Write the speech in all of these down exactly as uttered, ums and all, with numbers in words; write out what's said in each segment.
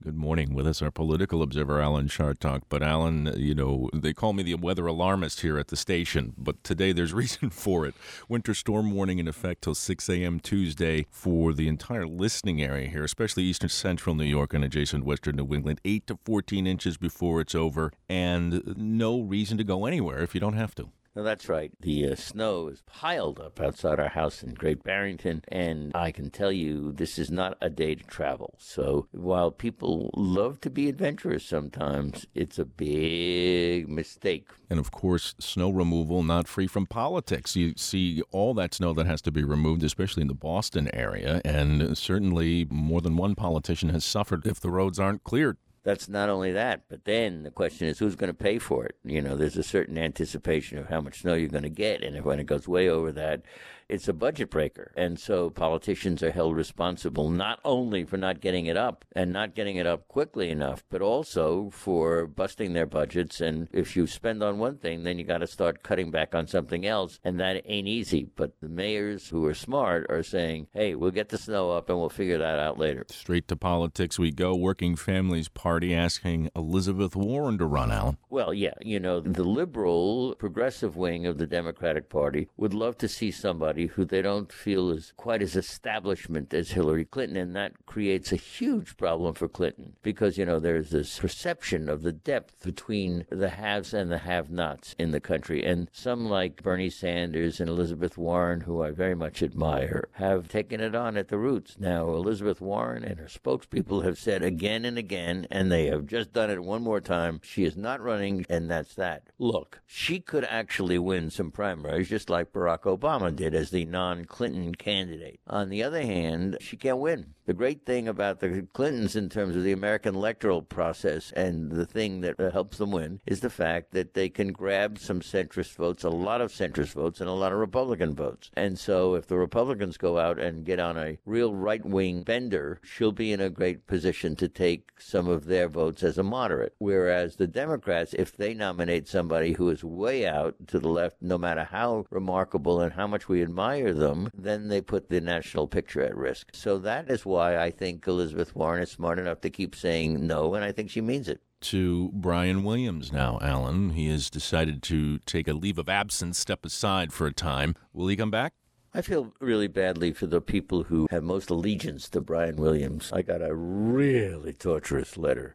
Good morning. With us, our political observer, Alan Chartock. But Alan, you know, they call me the weather alarmist here at the station, but today there's reason for it. Winter storm warning in effect till six a.m. Tuesday for the entire listening area here, especially eastern central New York and adjacent western New England, eight to fourteen inches before it's over, and no reason to go anywhere if you don't have to. No, that's right. The uh, snow is piled up outside our house in Great Barrington, and I can tell you this is not a day to travel. So while people love to be adventurous sometimes, it's a big mistake. And of course, snow removal not free from politics. You see all that snow that has to be removed, especially in the Boston area, and certainly more than one politician has suffered if the roads aren't cleared. That's not only that, but then the question is who's going to pay for it? You know, there's a certain anticipation of how much snow you're going to get, and if when it goes way over that, it's a budget breaker. And so politicians are held responsible not only for not getting it up and not getting it up quickly enough, but also for busting their budgets. And if you spend on one thing, then you got to start cutting back on something else, and that ain't easy. But the mayors who are smart are saying, hey, we'll get the snow up and we'll figure that out later. Straight to politics we go. Working Families Party asking Elizabeth Warren to run, Alan. Well, yeah, you know, the liberal progressive wing of the Democratic Party would love to see somebody who they don't feel is quite as establishment as Hillary Clinton, and that creates a huge problem for Clinton because, you know, there's this perception of the depth between the haves and the have-nots in the country, and some like Bernie Sanders and Elizabeth Warren, who I very much admire, have taken it on at the roots. Now, Elizabeth Warren and her spokespeople have said again and again, and they have just done it one more time, she is not running, and that's that. Look, she could actually win some primaries just like Barack Obama did as the non-Clinton candidate. On the other hand, she can't win. The great thing about the Clintons in terms of the American electoral process and the thing that helps them win is the fact that they can grab some centrist votes, a lot of centrist votes, and a lot of Republican votes. And so if the Republicans go out and get on a real right-wing bender, she'll be in a great position to take some of their votes as a moderate. Whereas the Democrats, if they nominate somebody who is way out to the left, no matter how remarkable and how much we admire them, then they put the national picture at risk. So that is why I think Elizabeth Warren is smart enough to keep saying no, and I think she means it. To Brian Williams now, Alan. He has decided to take a leave of absence, step aside for a time. Will he come back? I feel really badly for the people who have most allegiance to Brian Williams. I got a really torturous letter,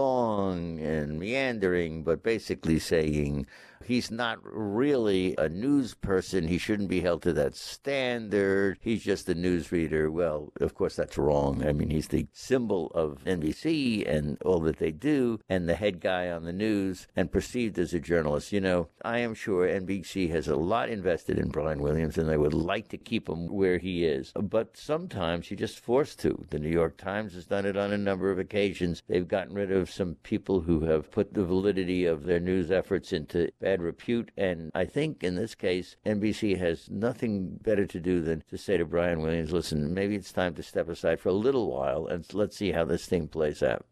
long and meandering, but basically saying he's not really a news person. He shouldn't be held to that standard. He's just a newsreader. Well, of course, that's wrong. I mean, he's the symbol of N B C and all that they do, and the head guy on the news, and perceived as a journalist. You know, I am sure N B C has a lot invested in Brian Williams, and they would like to keep him where he is. But sometimes you're just forced to. The New York Times has done it on a number of occasions. They've gotten rid of some people who have put the validity of their news efforts into bad repute. And I think in this case, N B C has nothing better to do than to say to Brian Williams, listen, maybe it's time to step aside for a little while and let's see how this thing plays out.